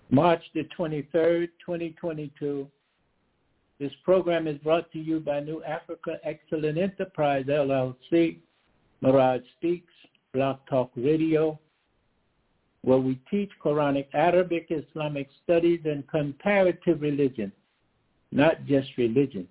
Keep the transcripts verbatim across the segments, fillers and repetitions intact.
March the twenty-third, twenty twenty-two. This program is brought to you by New Africa Excellent Enterprise, L L C, Mirage Speaks, Blog Talk Radio, where we teach Quranic, Arabic, Islamic studies, and comparative religion, not just religion.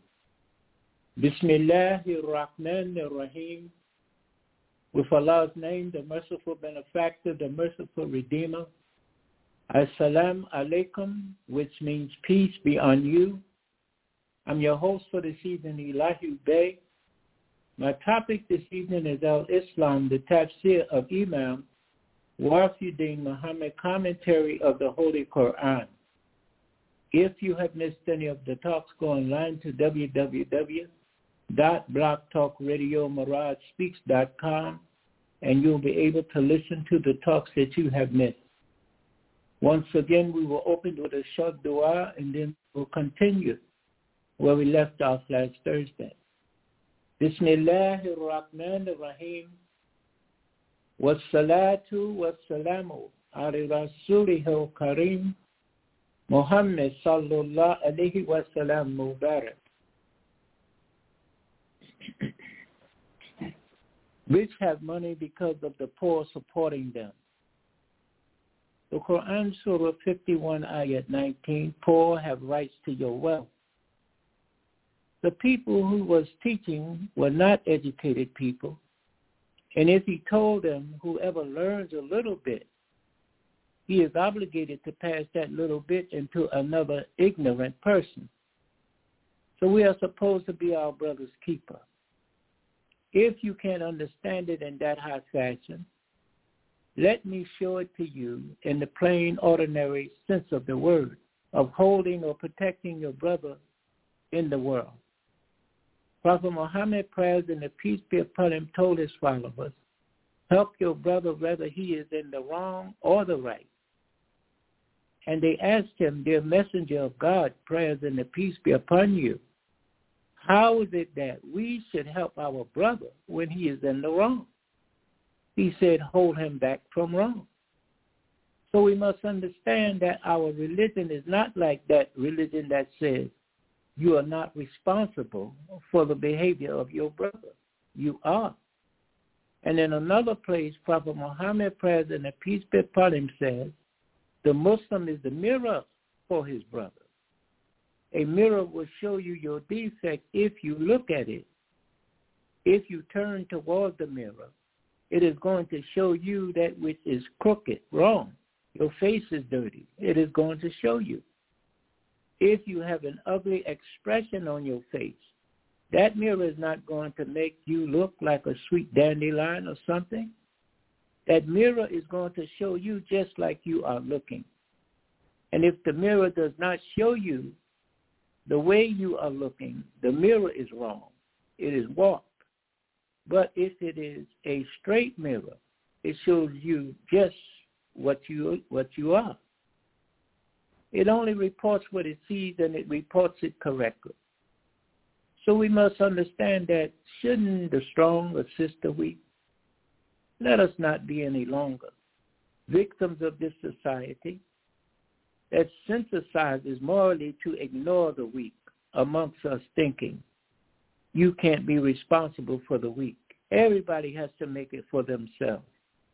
Bismillahir-Rahmanir-Rahim. With Allah's name, the merciful benefactor, the merciful redeemer. Assalamu alaikum, which means peace be on you. I'm your host for this evening, Elahi Bey. My topic this evening is Al-Islam, the tafsir of Imam Wafiuddin Muhammad, commentary of the Holy Quran. If you have missed any of the talks, go online to w w w dot blog talk radio mirage speaks dot com and you'll be able to listen to the talks that you have missed. Once again, we will open with a short dua and then we'll continue where we left off last Thursday. Bismillahir-Rahmanir-Rahim. Wassalatu wassalamu ala rasulihil kareem Muhammad sallallahu alayhi wa sallam mubarak. Rich have money because of the poor supporting them. The Quran Surah fifty-one, Ayat nineteen, poor have rights to your wealth. The people who was teaching were not educated people. And if he told them, whoever learns a little bit, he is obligated to pass that little bit into another ignorant person. So we are supposed to be our brother's keeper. If you can't understand it in that high fashion, let me show it to you in the plain, ordinary sense of the word, of holding or protecting your brother in the world. Prophet Muhammad, praise and the peace be upon him, told his followers, help your brother whether he is in the wrong or the right. And they asked him, dear messenger of God, praise and the peace be upon you, how is it that we should help our brother when he is in the wrong? He said, hold him back from wrong. So we must understand that our religion is not like that religion that says you are not responsible for the behavior of your brother. You are. And in another place, Prophet Muhammad, praise and the peace be upon him, says, the Muslim is the mirror for his brother. A mirror will show you your defect if you look at it. If you turn towards the mirror, it is going to show you that which is crooked, wrong. Your face is dirty. It is going to show you. If you have an ugly expression on your face, that mirror is not going to make you look like a sweet dandelion or something. That mirror is going to show you just like you are looking. And if the mirror does not show you the way you are looking, the mirror is wrong. It is warped. But if it is a straight mirror, it shows you just what you what you are. It only reports what it sees, and it reports it correctly. So we must understand that shouldn't the strong assist the weak? Let us not be any longer victims of this society that synthesizes morally to ignore the weak amongst us, thinking you can't be responsible for the weak. Everybody has to make it for themselves.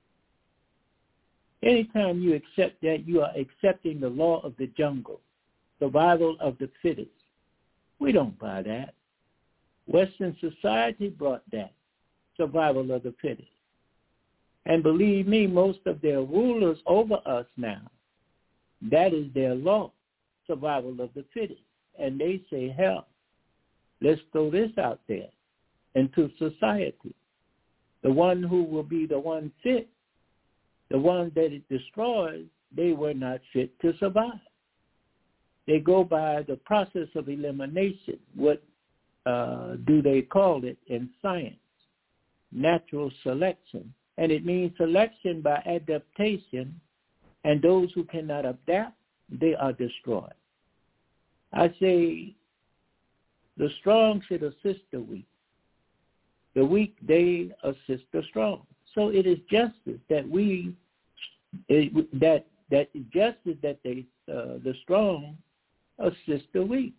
Anytime you accept that, you are accepting the law of the jungle, survival of the fittest. We don't buy that. Western society brought that, survival of the fittest. And believe me, most of their rulers over us now, that is their law, survival of the fittest. And they say, hell, let's throw this out there into society. The one who will be the one fit, the one that it destroys, they were not fit to survive. They go by the process of elimination. What uh, do they call it in science? Natural selection. And it means selection by adaptation, and those who cannot adapt, they are destroyed. I say the strong should assist the weak. The weak, they assist the strong. So it is justice that we, that that justice that they, uh, the strong assist the weak.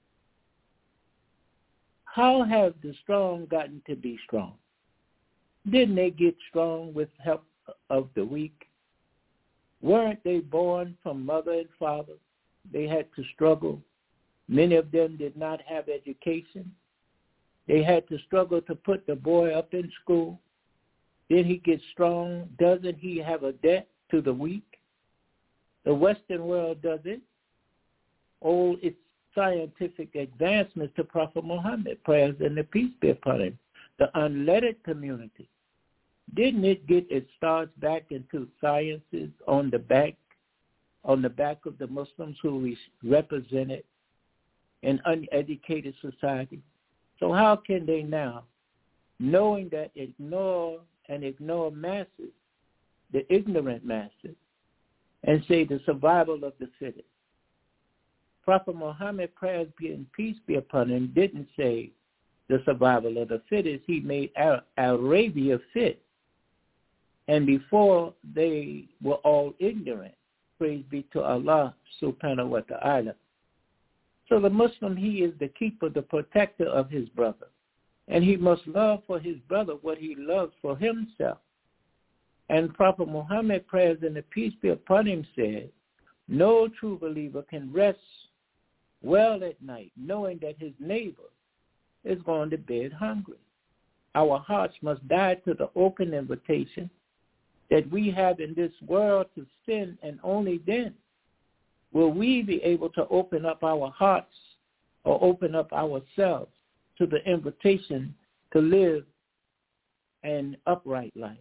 How have the strong gotten to be strong? Didn't they get strong with help of the weak? Weren't they born from mother and father? They had to struggle. Many of them did not have education. They had to struggle to put the boy up in school. Then he gets strong. Doesn't he have a debt to the weak? The Western world does it. All its scientific advancements to Prophet Muhammad, prayers and the peace be upon him. The unlettered community. Didn't it get its starts back into sciences on the back, on the back of the Muslims who we represented an uneducated society? So how can they now, knowing that ignore and ignore masses, the ignorant masses, and say the survival of the fittest? Prophet Muhammad, prayers and peace be upon him, didn't say the survival of the fittest. He made Arabia fit. And before, they were all ignorant. Praise be to Allah subhanahu wa ta'ala. So the Muslim, he is the keeper, the protector of his brother. And he must love for his brother what he loves for himself. And Prophet Muhammad, prayers and the peace be upon him, said, no true believer can rest well at night knowing that his neighbor is going to bed hungry. Our hearts must die to the open invitation that we have in this world to sin, and only then will we be able to open up our hearts or open up ourselves to the invitation to live an upright life.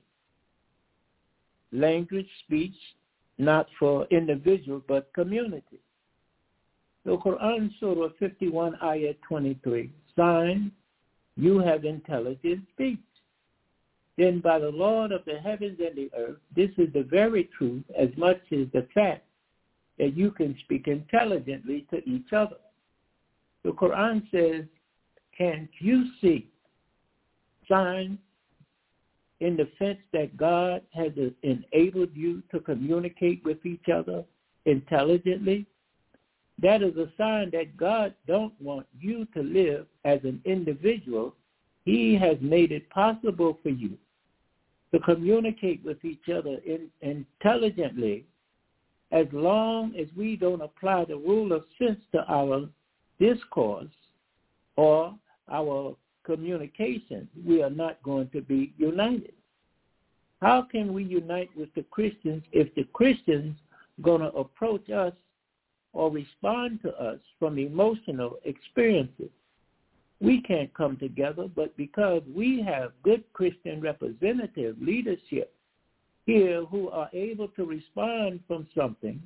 Language, speech, not for individual but community. The Quran, Surah fifty-one, Ayat twenty-three, sign, you have intelligent speech. Then by the Lord of the heavens and the earth, this is the very truth as much as the fact that you can speak intelligently to each other. The Quran says, can't you see signs in the sense that God has enabled you to communicate with each other intelligently? That is a sign that God don't want you to live as an individual. He has made it possible for you to communicate with each other in, intelligently, as long as we don't apply the rule of sense to our discourse or our communication. We are not going to be united. How can we unite with the Christians if the Christians are going to approach us or respond to us from emotional experiences? We can't come together, but because we have good Christian representative leadership here who are able to respond from something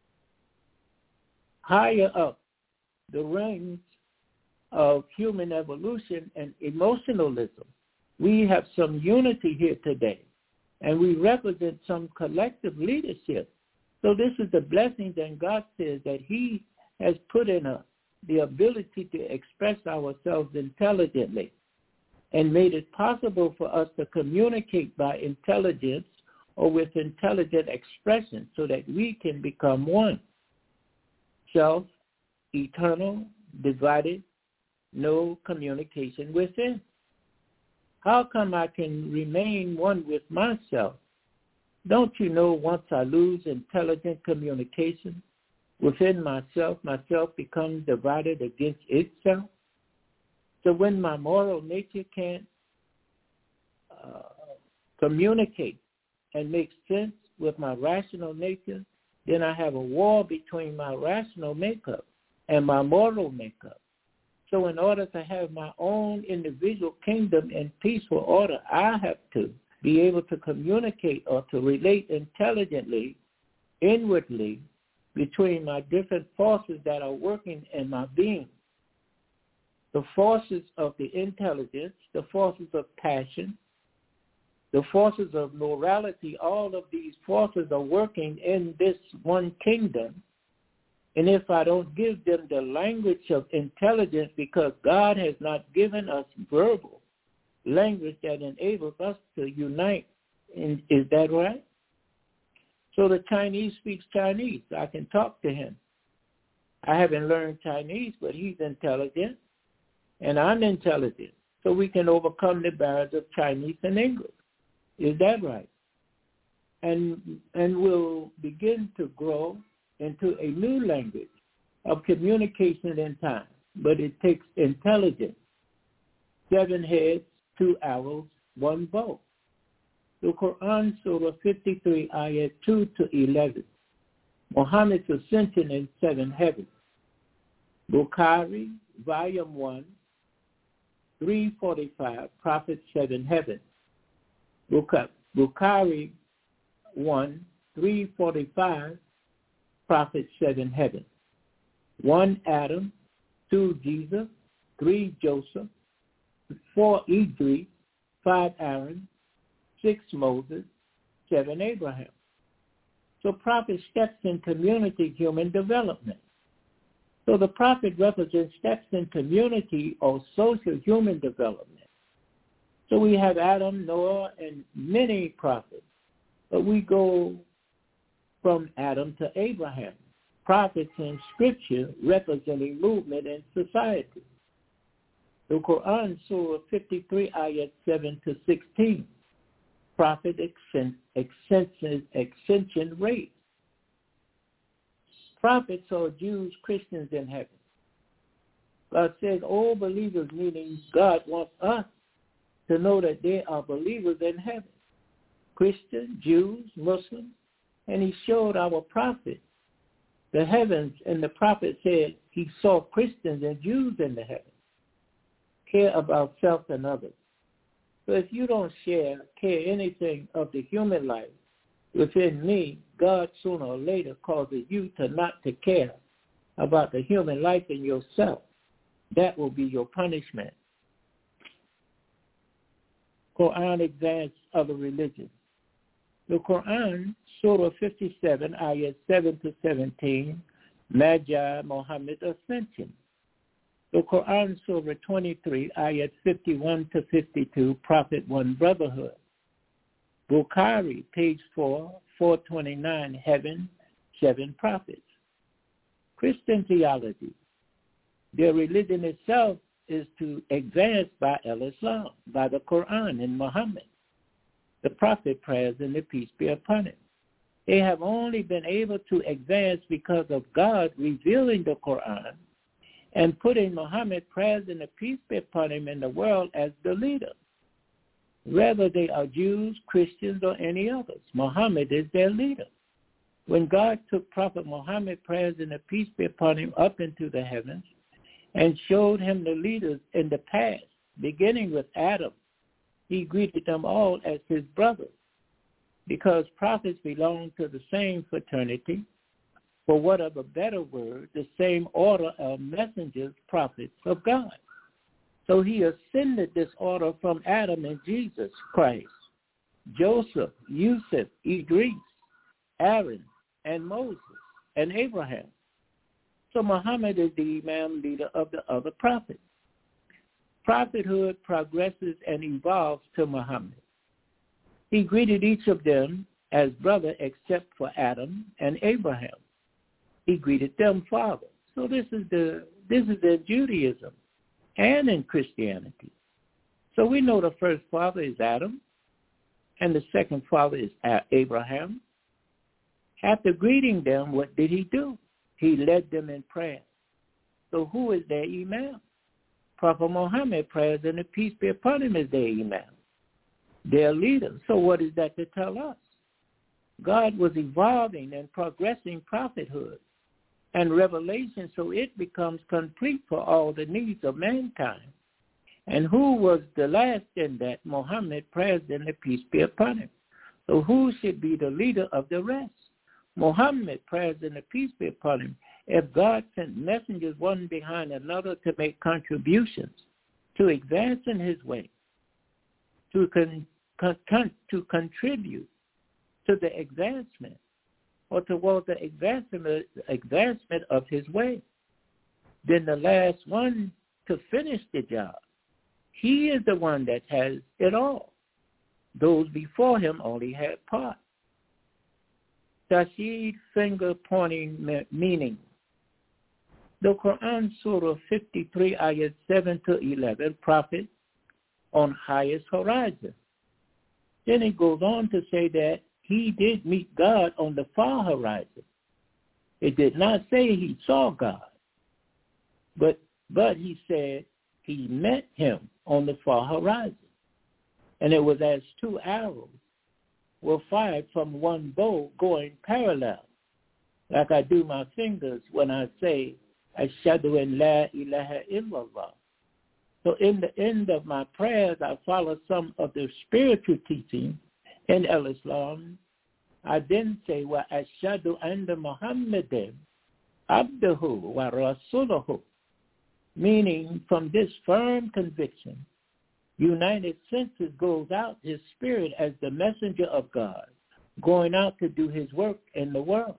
higher up the range of human evolution and emotionalism, we have some unity here today, and we represent some collective leadership. So this is the blessing that God says that he has put in us, the ability to express ourselves intelligently, and made it possible for us to communicate by intelligence or with intelligent expression so that we can become one. Self, eternal, divided, no communication within. How come I can remain one with myself? Don't you know once I lose intelligent communication within myself, myself becomes divided against itself? So when my moral nature can't uh, communicate and make sense with my rational nature, then I have a war between my rational makeup and my moral makeup. So in order to have my own individual kingdom in peaceful order, I have to be able to communicate or to relate intelligently, inwardly, between my different forces that are working in my being. The forces of the intelligence, the forces of passion, the forces of morality, all of these forces are working in this one kingdom. And if I don't give them the language of intelligence, because God has not given us verbal language that enables us to unite, and is that right? So the Chinese speaks Chinese. I can talk to him. I haven't learned Chinese, but he's intelligent, and I'm intelligent. So we can overcome the barriers of Chinese and English. Is that right? And and we'll begin to grow into a new language of communication in time. But it takes intelligence. Seven heads, two arrows, one bow. The Quran, Surah fifty-three, ayat two to eleven. Muhammad's ascension in seven heavens. Bukhari, volume one, three forty-five, Prophet seven heavens. Bukhari one, three forty-five, Prophet seven heavens. One Adam, two Jesus, three Joseph, four Idris, five Aaron, six Moses, seven Abraham. So prophet steps in community human development. So the prophet represents steps in community or social human development. So we have Adam, Noah, and many prophets. But we go from Adam to Abraham. Prophets in Scripture representing movement in society. The Quran, Surah fifty-three, ayat seven to sixteen. Prophet extension, extension rate. Prophets are Jews, Christians in heaven. God says all believers, meaning God wants us to know that they are believers in heaven. Christians, Jews, Muslims, and he showed our prophet the heavens, and the prophet said he saw Christians and Jews in the heavens. Care about self and others. So if you don't share, care anything of the human life within me, God sooner or later causes you to not to care about the human life in yourself. That will be your punishment. Quran examines other religions. The Quran, Surah fifty-seven, ayat seven to seventeen, Magi, Muhammad's ascension. The Quran, Surah twenty-three, ayat fifty-one to fifty-two, Prophet One Brotherhood. Bukhari, page four, four twenty-nine, Heaven, Seven Prophets. Christian theology. Their religion itself is to advance by al-Islam, by the Quran and Muhammad, the prophet prayers and the peace be upon him. They have only been able to advance because of God revealing the Quran and putting Muhammad prayers and the peace be upon him in the world as the leader. Whether they are Jews, Christians, or any others, Muhammad is their leader. When God took Prophet Muhammad, prayers and the peace be upon him, up into the heavens and showed him the leaders in the past, beginning with Adam, he greeted them all as his brothers, because prophets belong to the same fraternity, for what of a better word, the same order of messengers, prophets of God. So he ascended this order from Adam and Jesus Christ, Joseph, Yusuf, Idris, Aaron, and Moses, and Abraham. So Muhammad is the Imam leader of the other prophets. Prophethood progresses and evolves to Muhammad. He greeted each of them as brother except for Adam and Abraham. He greeted them father. So this is the this is in Judaism and in Christianity. So we know the first father is Adam, and the second father is Abraham. After greeting them, what did he do? He led them in prayer. So who is their Imam? Prophet Muhammad, prayers and the peace be upon him, is their Imam, their leader. So what is that to tell us? God was evolving and progressing prophethood and revelation so it becomes complete for all the needs of mankind. And who was the last in that? Muhammad, prayers and the peace be upon him. So who should be the leader of the rest? Muhammad, prayers and the peace be upon him. If God sent messengers one behind another to make contributions, to advance in his way, to con, con, con, to contribute to the advancement or toward the advancement, advancement of his way, then the last one to finish the job, he is the one that has it all. Those before him only had part. Tashid, finger pointing meaning. The Quran, Surah fifty-three, ayat seven to eleven, prophet on highest horizon. Then it goes on to say that he did meet God on the far horizon. It did not say he saw God, but but he said he met him on the far horizon. And it was as two arrows were fired from one bow going parallel, like I do my fingers when I say, Ashhadu an la ilaha illallah. So in the end of my prayers, I follow some of the spiritual teaching in Islam. I then say, wa ashhadu anna Muhammadan abduhu wa rasuluhu, meaning from this firm conviction, United Senses goes out his spirit as the messenger of God, going out to do his work in the world.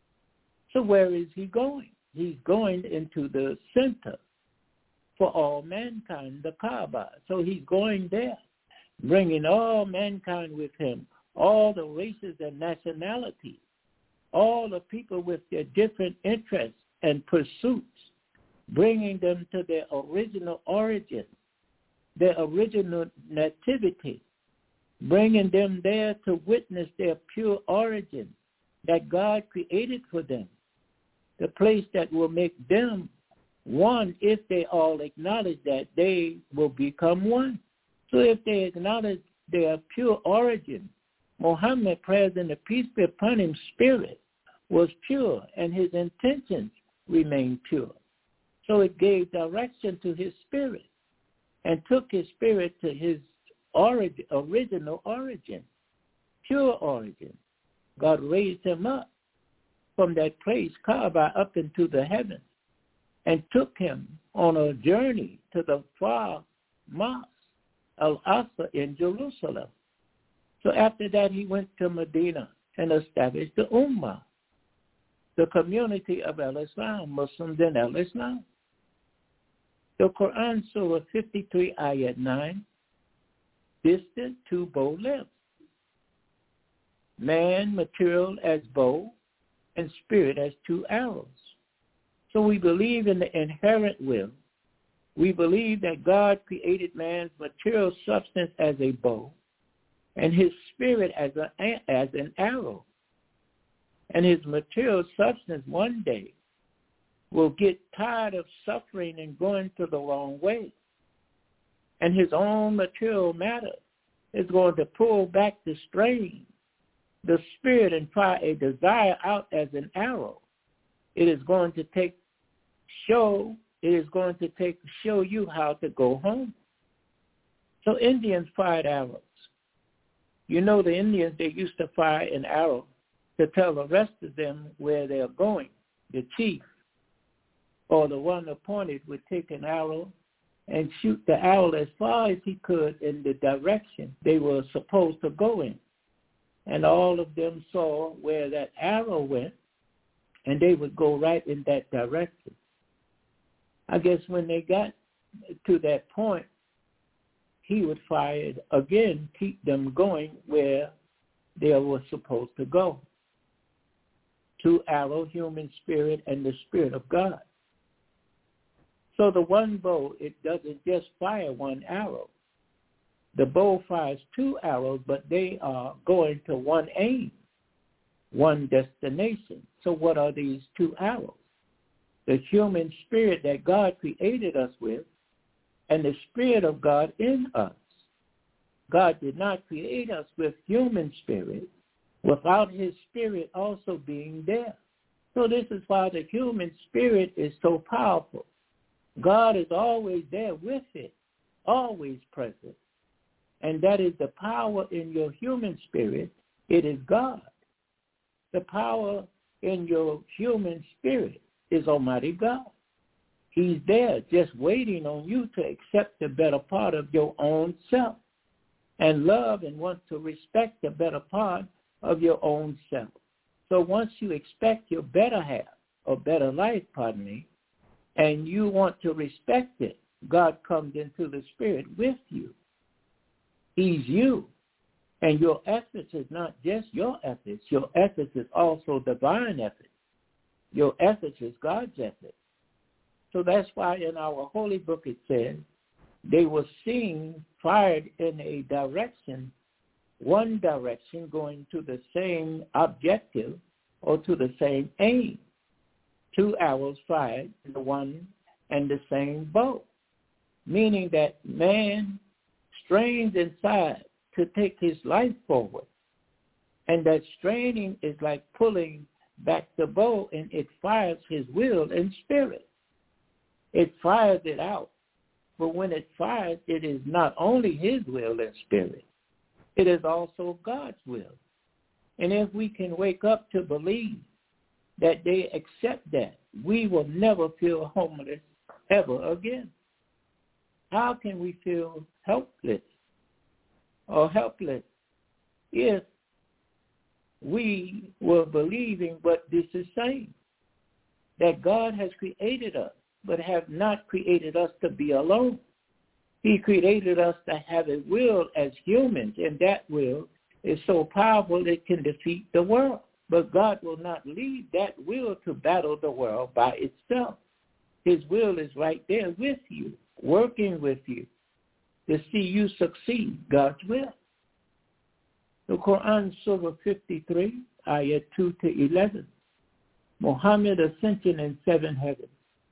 So where is he going? He's going into the center for all mankind, the Kaaba. So he's going there, bringing all mankind with him, all the races and nationalities, all the people with their different interests and pursuits, bringing them to their original origin, their original nativity, bringing them there to witness their pure origin that God created for them, the place that will make them one if they all acknowledge that they will become one. So if they acknowledge their pure origin, Muhammad, praise and the peace be upon him, spirit was pure and his intentions remained pure. So it gave direction to his spirit and took his spirit to his origin, original origin, pure origin. God raised him up from that place, Kaaba, up into the heavens, and took him on a journey to the far mosque, Al-Aqsa in Jerusalem. So after that, he went to Medina and established the Ummah, the community of Al-Islam, Muslims in Al-Islam. The Quran, Surah fifty-three, ayat nine, distant two bow lengths. Man, material as bow, and spirit as two arrows. So we believe in the inherent will. We believe that God created man's material substance as a bow and his spirit as, a, as an arrow. And his material substance one day will get tired of suffering and going to the wrong way. And his own material matter is going to pull back the strain, the spirit, and fire a desire out as an arrow. It is going to take show, it is going to take show you how to go home. So Indians fired arrows. You know the Indians, they used to fire an arrow to tell the rest of them where they're going. The chief or the one appointed would take an arrow and shoot the arrow as far as he could in the direction they were supposed to go in. And all of them saw where that arrow went, and they would go right in that direction. I guess when they got to that point, he would fire it again, keep them going where they were supposed to go. Two arrow, human spirit, and the spirit of God. So the one bow, it doesn't just fire one arrow. The bow fires two arrows, but they are going to one aim, one destination. So what are these two arrows? The human spirit that God created us with and the spirit of God in us. God did not create us with human spirit without his spirit also being there. So this is why the human spirit is so powerful. God is always there with it, always present. And that is the power in your human spirit. It is God. The power in your human spirit is Almighty God. He's there just waiting on you to accept the better part of your own self and love and want to respect the better part of your own self. So once you expect your better half, or better life, pardon me, and you want to respect it, God comes into the spirit with you. He's you. And your ethics is not just your ethics. Your ethics is also divine ethics. Your ethics is God's ethics. So that's why in our holy book it says they were seen fired in a direction, one direction going to the same objective or to the same aim. Two arrows fired in the one and the same bow, meaning that man strains inside to take his life forward. And that straining is like pulling back the bow, and it fires his will and spirit. It fires it out. But when it fires, it is not only his will and spirit, it is also God's will. And if we can wake up to believe that they accept that, we will never feel homeless ever again. How can we feel helpless or helpless if we were believing what this is saying, that God has created us, but have not created us to be alone. He created us to have a will as humans, and that will is so powerful it can defeat the world. But God will not leave that will to battle the world by itself. His will is right there with you, working with you to see you succeed, God's will. The Quran, Surah fifty-three, Ayat two to eleven. Muhammad ascension in seven heavens.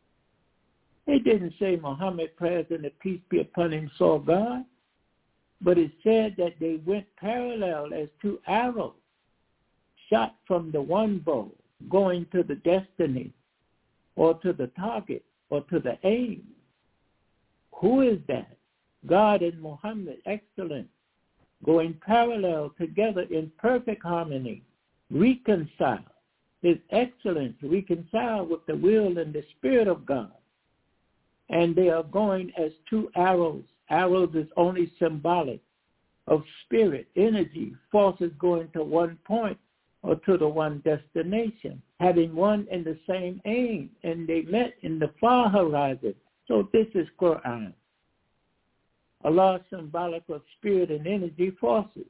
It didn't say Muhammad, praise and the peace be upon him, saw God, but it said that they went parallel as two arrows shot from the one bow, going to the destiny or to the target or to the aim. Who is that? God and Muhammad, excellent, going parallel together in perfect harmony, reconcile. His excellence reconcile with the will and the spirit of God. And they are going as two arrows. Arrows is only symbolic of spirit, energy, forces going to one point or to the one destination, having one and the same aim, and they met in the far horizon. So this is Quran. Allah symbolic of spirit and energy forces.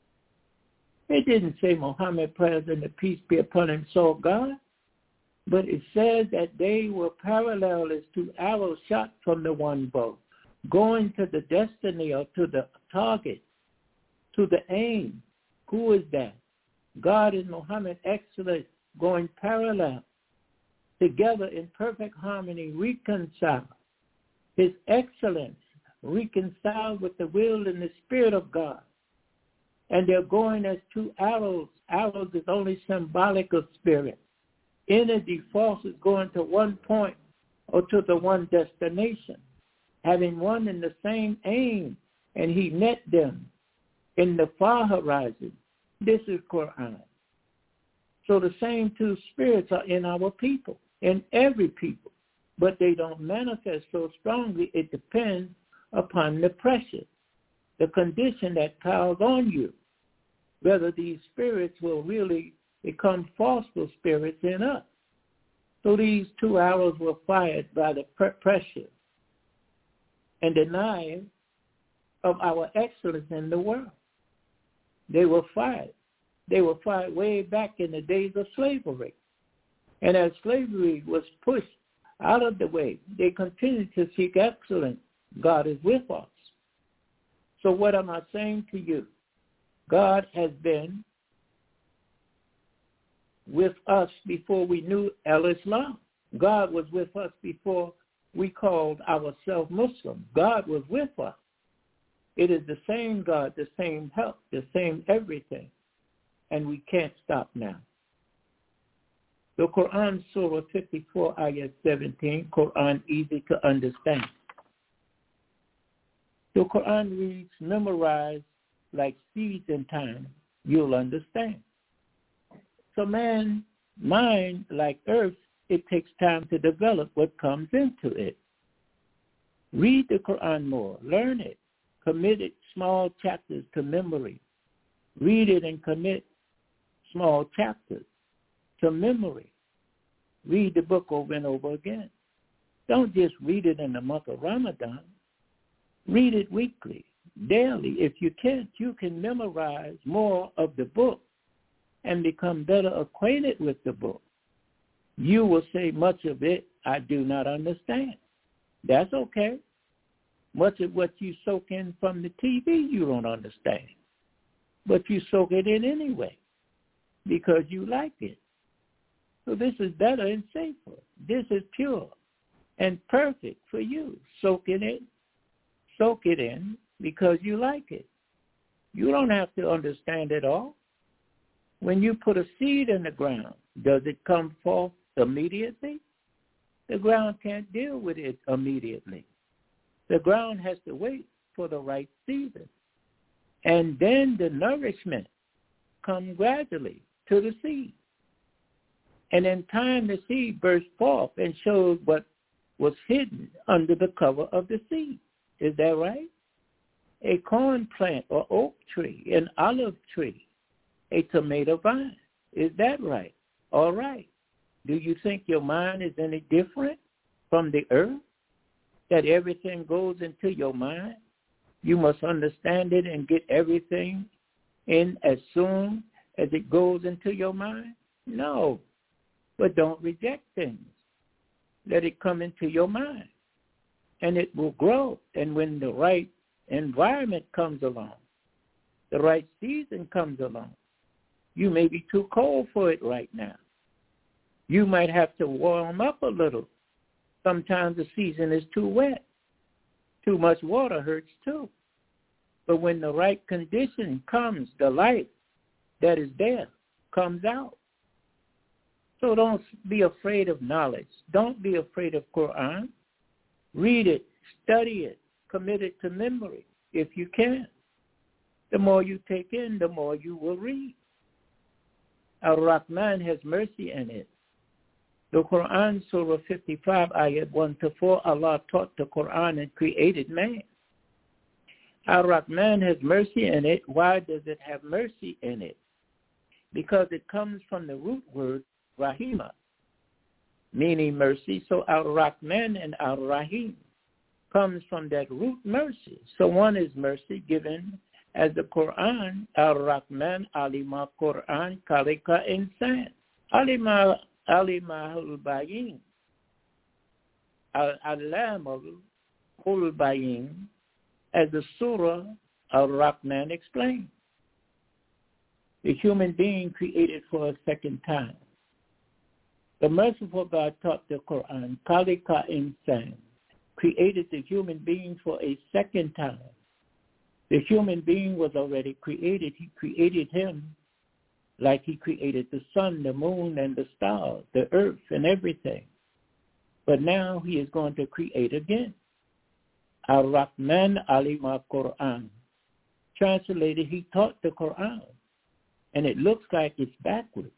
It didn't say Muhammad, praise and the peace be upon him, saw God, but it says that they were parallel as two arrows shot from the one bow, going to the destiny or to the target, to the aim. Who is that? God and Muhammad, excellent, going parallel, together in perfect harmony, reconcile. His excellence reconciled with the will and the spirit of God. And they're going as two arrows. Arrows is only symbolic of spirit. Energy forces going to one point or to the one destination, having one and the same aim, and he met them in the far horizon. This is Quran. So the same two spirits are in our people, in every people, but they don't manifest so strongly. It depends upon the pressure, the condition that piles on you, whether these spirits will really become forceful spirits in us. So these two arrows were fired by the pressure and denial of our excellence in the world. They were fired. They were fired way back in the days of slavery. And as slavery was pushed out of the way, they continued to seek excellence. God is with us. So what am I saying to you? God has been with us before we knew al-Islam. God was with us before we called ourselves Muslim. God was with us. It is the same God, the same help, the same everything. And we can't stop now. The Quran, Surah fifty-four, Ayat seventeen, Quran easy to understand. The Quran reads, memorize like seeds in time, you'll understand. So man, mind, like earth, it takes time to develop what comes into it. Read the Quran more, learn it, commit it small chapters to memory. Read it and commit small chapters to memory. Read the book over and over again. Don't just read it in the month of Ramadan. Read it weekly, daily. If you can't, you can memorize more of the book and become better acquainted with the book. You will say, much of it I do not understand. That's okay. Much of what you soak in from the T V you don't understand. But you soak it in anyway because you like it. So this is better and safer. This is pure and perfect for you. Soak in it. Soak it in because you like it. You don't have to understand it all. When you put a seed in the ground, does it come forth immediately? The ground can't deal with it immediately. The ground has to wait for the right season. And then the nourishment comes gradually to the seed. And in time, the seed bursts forth and shows what was hidden under the cover of the seed. Is that right? A corn plant or oak tree, an olive tree, a tomato vine. Is that right? All right. Do you think your mind is any different from the earth? That everything goes into your mind? You must understand it and get everything in as soon as it goes into your mind? No. But don't reject things. Let it come into your mind. And it will grow. And when the right environment comes along, the right season comes along, you may be too cold for it right now. You might have to warm up a little. Sometimes the season is too wet. Too much water hurts too. But when the right condition comes, the life that is there comes out. So don't be afraid of knowledge. Don't be afraid of Quran. Read it, study it, commit it to memory if you can. The more you take in, the more you will read. Ar-Rahman has mercy in it. The Quran, Surah fifty-five, Ayat one to four, Allah taught the Quran and created man. Ar-Rahman has mercy in it. Why does it have mercy in it? Because it comes from the root word Rahima, meaning mercy. So Ar-Rahman and Ar-Rahim comes from that root mercy. So one is mercy given as the Quran, Ar-Rahman, Alima Quran, Kalika Insan. Alima Alimahul Bayin, Al-Alamul Bayin, as the Surah Ar-Rahman explained. The human being created for a second time. The merciful God taught the Quran, Kalika Insan, created the human being for a second time. The human being was already created. He created him like he created the sun, the moon, and the stars, the earth, and everything. But now he is going to create again. Ar-Rahman Alima Quran. Translated, he taught the Quran. And it looks like it's backwards.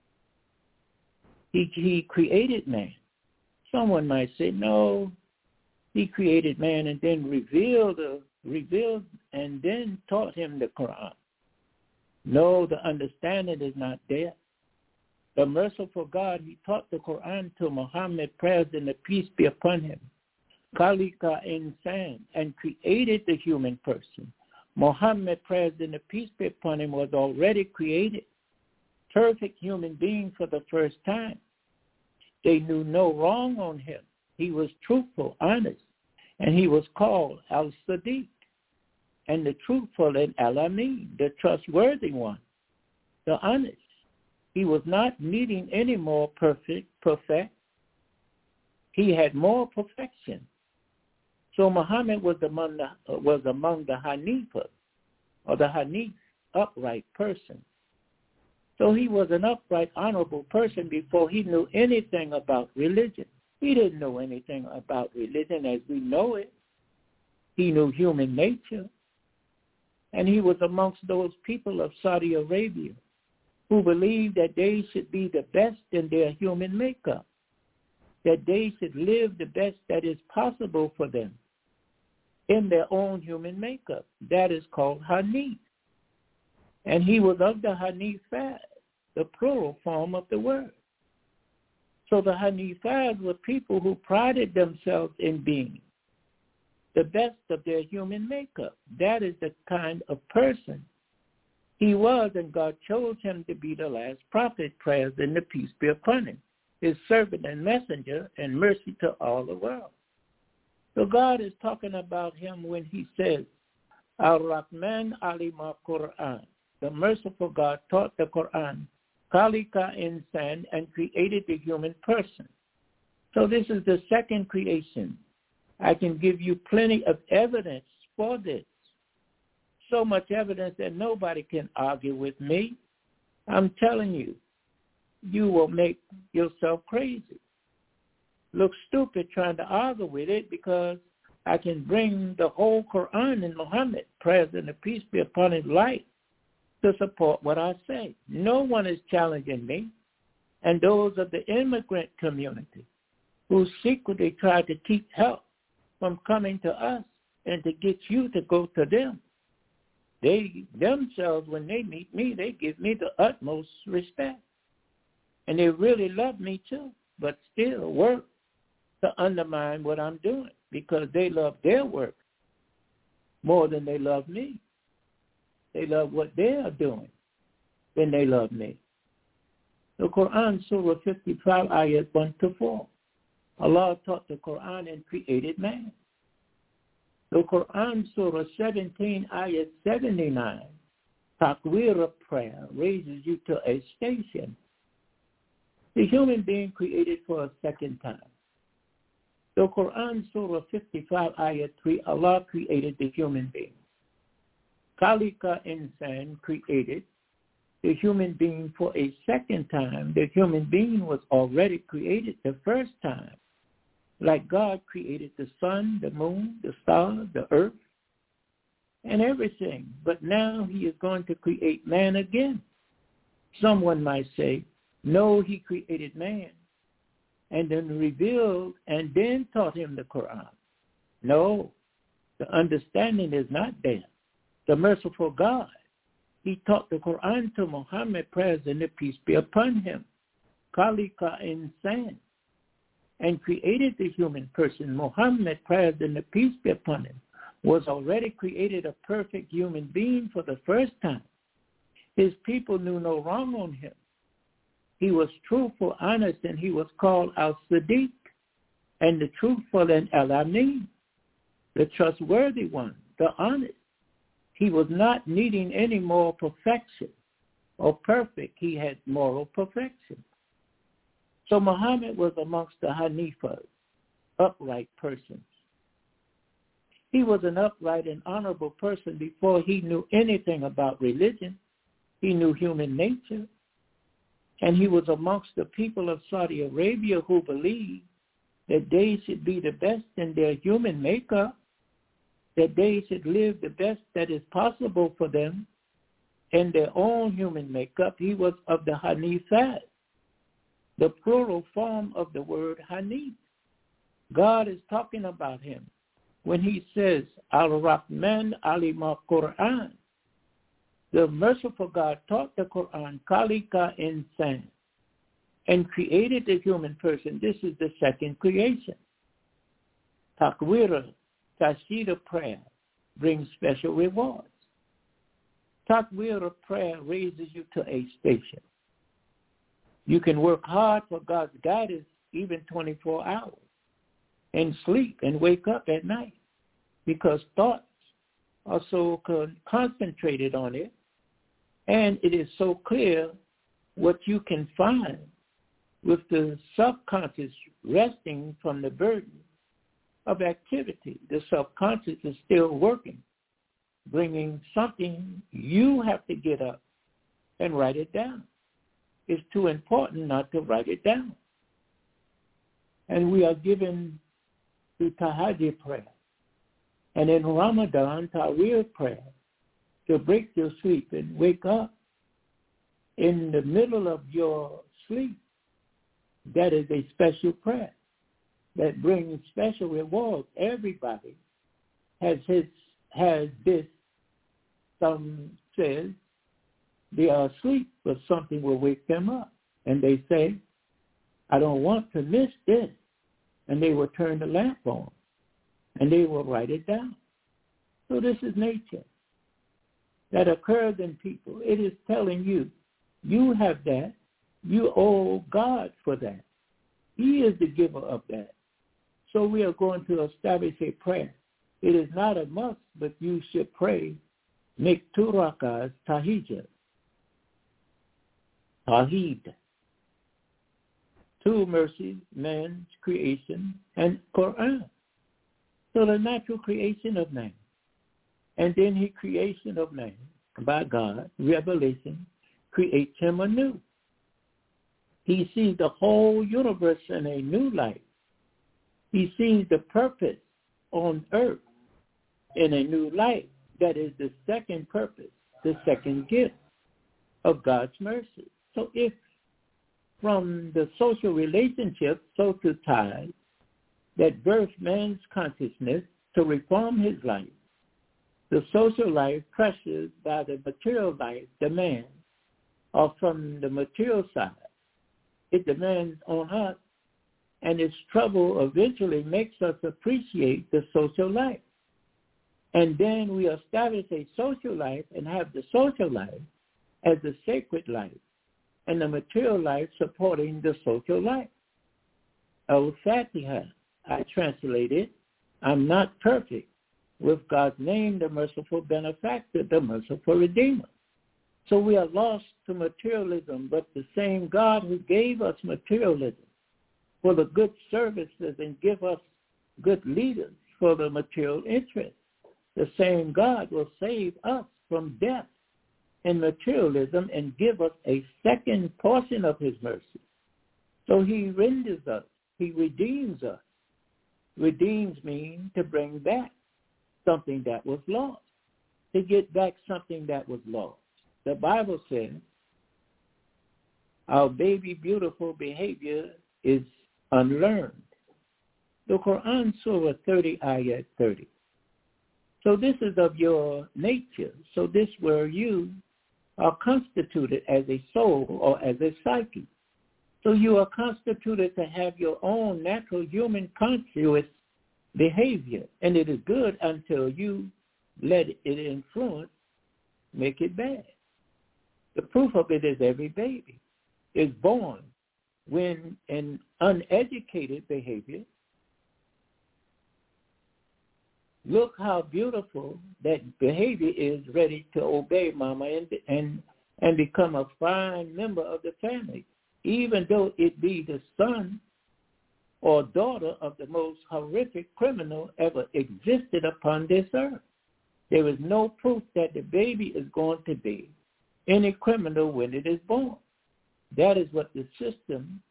He, he created man. Someone might say, no, he created man and then revealed, uh, revealed and then taught him the Quran. No, the understanding is not there. The merciful God, he taught the Quran to Muhammad, praise and the peace be upon him. Kalika Insan, and created the human person. Muhammad, praise and the peace be upon him, was already created. Perfect human being for the first time. They knew no wrong on him. He was truthful, honest, and he was called Al-Sadiq. And the truthful and Al-Amin, the trustworthy one, the honest. He was not needing any more perfect, perfect. He had more perfection. So Muhammad was among the, uh, was among the Hanifas, or the Hanif, upright person. So he was an upright, honorable person before he knew anything about religion. He didn't know anything about religion as we know it. He knew human nature. And he was amongst those people of Saudi Arabia who believed that they should be the best in their human makeup, that they should live the best that is possible for them in their own human makeup. That is called Hanif. And he was of the Hanifas, the plural form of the word. So the Hanifas were people who prided themselves in being the best of their human makeup. That is the kind of person he was, and God chose him to be the last prophet, praise and the peace be upon him, his servant and messenger, and mercy to all the world. So God is talking about him when he says, Ar-Rahman alima Quran. The merciful God taught the Quran, Kalika insan, and created the human person. So this is the second creation. I can give you plenty of evidence for this. So much evidence that nobody can argue with me. I'm telling you, you will make yourself crazy. Look stupid trying to argue with it, because I can bring the whole Quran and Muhammad, praise and the peace be upon his life, to support what I say. No one is challenging me. And those of the immigrant community who secretly try to keep help from coming to us and to get you to go to them, they themselves, when they meet me, they give me the utmost respect. And they really love me too, but still work to undermine what I'm doing, because they love their work more than they love me. They love what they are doing than they love me. The Quran, Surah fifty-five, ayat one to four. Allah taught the Quran and created man. The Quran, Surah seventeen, ayat seventy-nine, Takwir of prayer raises you to a station. The human being created for a second time. The Quran, Surah fifty-five, ayat three, Allah created the human being. Kalika insan, created the human being for a second time. The human being was already created the first time. Like God created the sun, the moon, the stars, the earth, and everything. But now he is going to create man again. Someone might say, no, he created man and then revealed and then taught him the Quran. No, the understanding is not there. The merciful God, he taught the Quran to Muhammad, praise and the peace be upon him, Kalika insan, and created the human person. Muhammad, praise and the peace be upon him, was already created a perfect human being for the first time. His people knew no wrong on him. He was truthful, honest, and he was called Al-Sadiq, and the truthful, and Al-Amin, the trustworthy one, the honest. He was not needing any moral perfection or perfect. He had moral perfection. So Muhammad was amongst the Hanifas, upright persons. He was an upright and honorable person before he knew anything about religion. He knew human nature. And he was amongst the people of Saudi Arabia who believed that they should be the best in their human makeup, that they should live the best that is possible for them in their own human makeup. He was of the Hanifat, the plural form of the word Hanif. God is talking about him when he says, Ar-Rahman alima Quran. The merciful God taught the Quran, Kalika insan, and created the human person. This is the second creation. Takwira, Tashida prayer, brings special rewards. Takwira prayer raises you to a station. You can work hard for God's guidance even twenty-four hours and sleep and wake up at night because thoughts are so con- concentrated on it, and it is so clear what you can find with the subconscious resting from the burden of activity. The subconscious is still working, bringing something you have to get up and write it down. It's too important not to write it down. And we are given to Tahajjud prayer. And in Ramadan, Tawir prayer, to break your sleep and wake up in the middle of your sleep. That is a special prayer that brings special rewards. Everybody has his has this. Some says they are asleep, but something will wake them up. And they say, I don't want to miss this. And they will turn the lamp on. and they will write it down. So this is nature that occurs in people. It is telling you, you have that. You owe God for that. He is the giver of that. So we are going to establish a prayer. It is not a must, but you should pray. Make two rakas, tahijjud. Tawheed. Two mercies, man's creation, and Quran. So the natural creation of man. And then his creation of man by God, revelation, creates him anew. He sees the whole universe in a new light. He sees the purpose on earth in a new light. That is the second purpose, the second gift of God's mercy. So if from the social relationship, social ties that birth man's consciousness to reform his life, the social life pressures by the material life demands, or from the material side, it demands on us, and its trouble eventually makes us appreciate the social life. And then we establish a social life and have the social life as the sacred life, and the material life supporting the social life. Al-Fatiha, I translated, I'm not perfect, with God's name, the merciful benefactor, the merciful redeemer. So we are lost to materialism, but the same God who gave us materialism for the good services and give us good leaders for the material interest, the same God will save us from death and materialism and give us a second portion of his mercy. So he renders us. He redeems us. Redeems means to bring back something that was lost, to get back something that was lost. The Bible says our baby beautiful behavior is unlearned. The Quran, Surah thirty, Ayat thirty. So this is of your nature. So this where you are constituted as a soul or as a psyche. So you are constituted to have your own natural human conscious behavior, and it is good until you let it influence, make it bad. The proof of it is every baby is born when an uneducated behavior. Look how beautiful that behavior is, ready to obey mama and and and become a fine member of the family, even though it be the son or daughter of the most horrific criminal ever existed upon this earth. There is no proof that the baby is going to be any criminal when it is born. That is what the system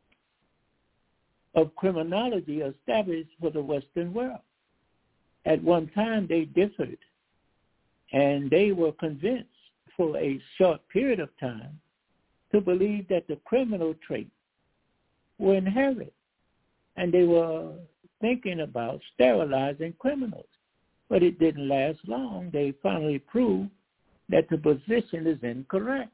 of criminology established for the Western world. At one time, they differed, and they were convinced for a short period of time to believe that the criminal traits were inherited, and they were thinking about sterilizing criminals. But it didn't last long. They finally proved that the position is incorrect.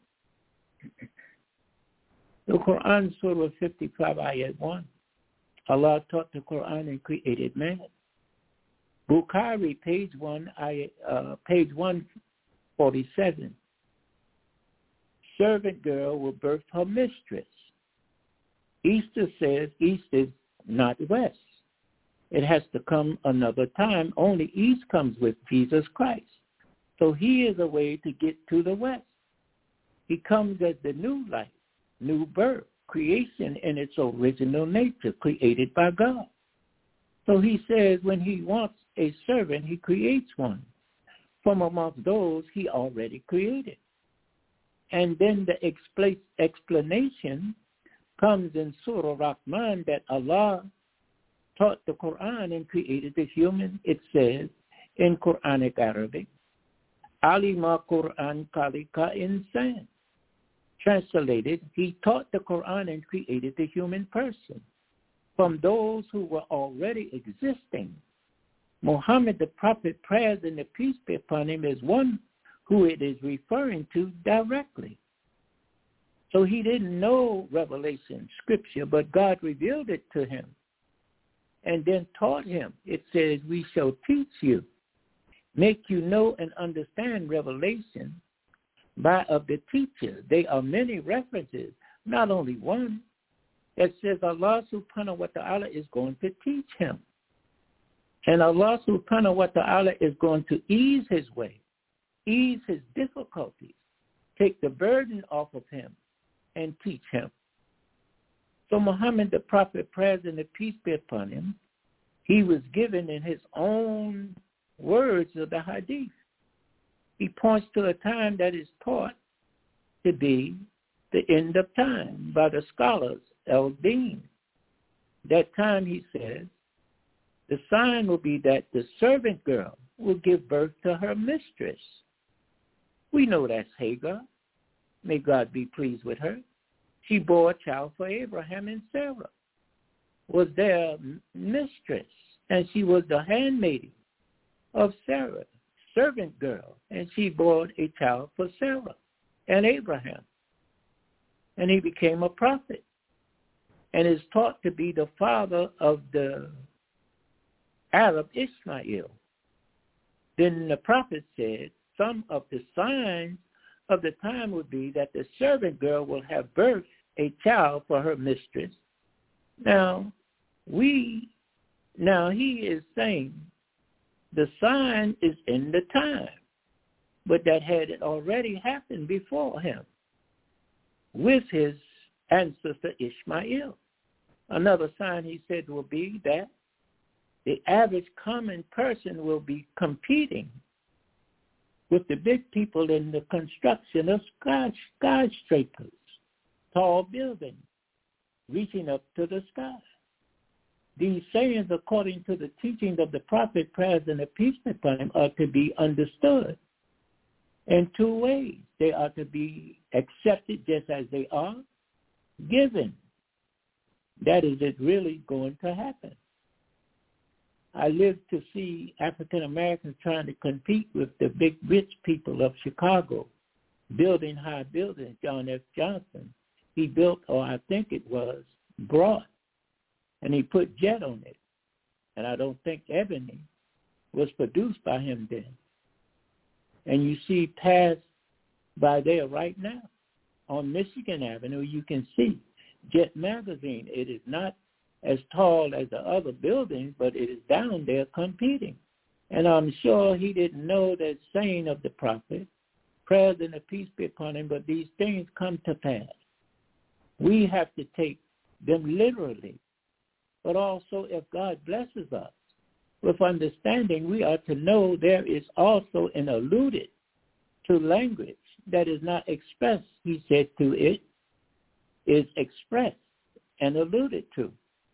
The Quran, Surah fifty-five, Ayat one, Allah taught the Quran and created man. Bukhari, page one, uh, page one forty-seven. Servant girl will birth her mistress. Easter says east is not west. It has to come another time. Only east comes with Jesus Christ. So he is a way to get to the west. He comes as the new life, new birth, creation in its original nature, created by God. So he says when he wants a servant, he creates one from amongst those he already created. And then the expl- explanation comes in Surah Rahman that Allah taught the Quran and created the human. It says in Quranic Arabic, Alima Quran Kalika Insan. Translated, he taught the Quran and created the human person from those who were already existing. Muhammad, the prophet, prayers and the peace be upon him, is one who it is referring to directly. So he didn't know revelation, scripture, but God revealed it to him. and then taught him. It says, we shall teach you, make you know and understand revelation by of the teacher. There are many references, not only one, that says Allah subhanahu wa ta'ala is going to teach him. And Allah subhanahu wa ta'ala is going to ease his way, ease his difficulties, take the burden off of him, and teach him. So Muhammad, the prophet, praise and the peace be upon him, he was given in his own words of the hadith. He points to a time that is taught to be the end of time by the scholars, El-Din. That time, he says, the sign will be that the servant girl will give birth to her mistress. We know that's Hagar. May God be pleased with her. She bore a child for Abraham, and Sarah was their mistress, and she was the handmaiden of Sarah, servant girl, and she bore a child for Sarah and Abraham. And he became a prophet and is taught to be the father of the Arab Ishmael. Then the prophet said some of the signs of the time would be that the servant girl will have birth a child for her mistress. Now, we, now he is saying the sign is in the time, but that had already happened before him with his ancestor Ishmael. Another sign he said will be that the average common person will be competing with the big people in the construction of sky, skyscrapers, tall buildings, reaching up to the sky. These sayings, according to the teachings of the prophet, praise and the peace be upon him, are to be understood in two ways. They are to be accepted just as they are, given. That is it really going to happen. I lived to see African Americans trying to compete with the big rich people of Chicago, building high buildings. John F. Johnson, he built, or I think it was, Broad, and he put jet on it. And I don't think Ebony was produced by him then. And you see pass by there right now on Michigan Avenue, you can see Jet Magazine. It is not as tall as the other buildings, but it is down there competing. And I'm sure he didn't know that saying of the prophet, praise and the peace be upon him, but these things come to pass. We have to take them literally. But also, if God blesses us with understanding, we are to know there is also an alluded to language that is not expressed, he said to it, is expressed and alluded to.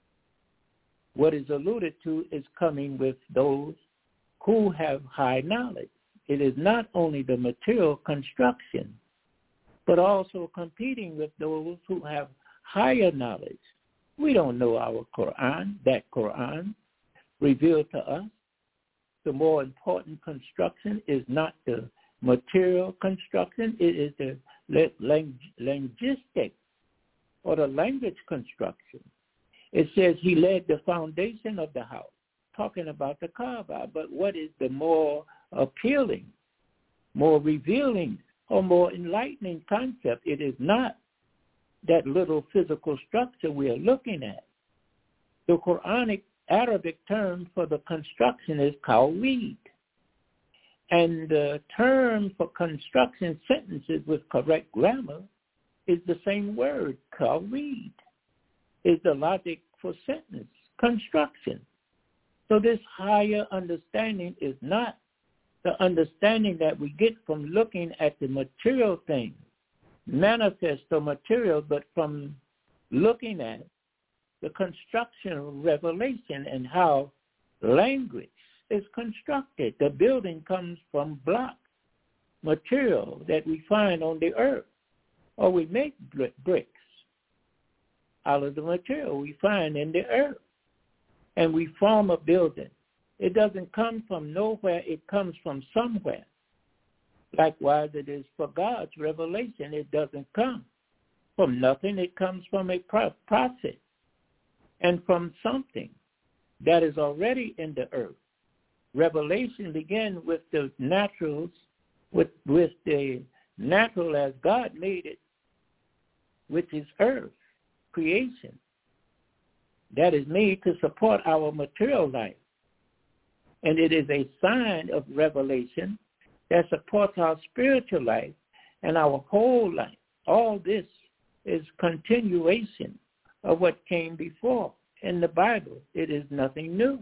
What is alluded to is coming with those who have high knowledge. It is not only the material construction, but also competing with those who have higher knowledge. We don't know our Quran, that Quran revealed to us. The more important construction is not the material construction, it is the linguistic or the language construction. It says he laid the foundation of the house, talking about the Kaaba, but what is the more appealing, more revealing, or more enlightening concept? It is not that little physical structure we are looking at. The Quranic Arabic term for the construction is kawid. And the term for construction sentences with correct grammar is the same word, kawid, is the logic for sentence construction. So this higher understanding is not the understanding that we get from looking at the material things, manifest or material, but from looking at the construction of revelation and how language is constructed. The building comes from block material that we find on the earth, or we make bricks out of the material we find in the earth, and we form a building. It doesn't come from nowhere, it comes from somewhere. Likewise, it is for God's revelation. It doesn't come from nothing. It comes from a process and from something. that is already in the earth. Revelation began with the naturals, with, with the natural as God made it, which is earth, creation, that is made to support our material life. And it is a sign of revelation that supports our spiritual life and our whole life. All this is continuation of what came before in the Bible. It is nothing new.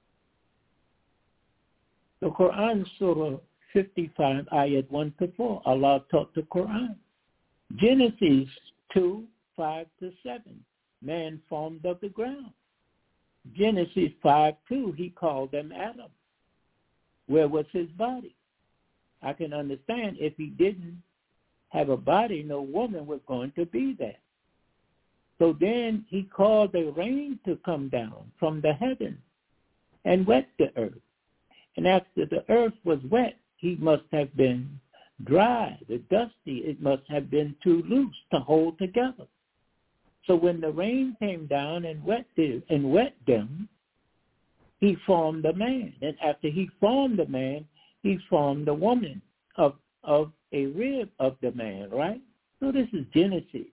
The Quran, Surah fifty-five, ayat one to four, Allah taught the Quran. Genesis two, five to seven, man formed of the ground. Genesis five, two, he called them Adam. Where was his body? I can understand if he didn't have a body, no woman was going to be there. So then he called the rain to come down from the heaven and wet the earth. And after the earth was wet, he must have been dry, the dusty. It must have been too loose to hold together. So when the rain came down and wet them, and wet them, he formed a man. And after he formed the man, he formed a woman of, of a rib of the man, right? So this is Genesis.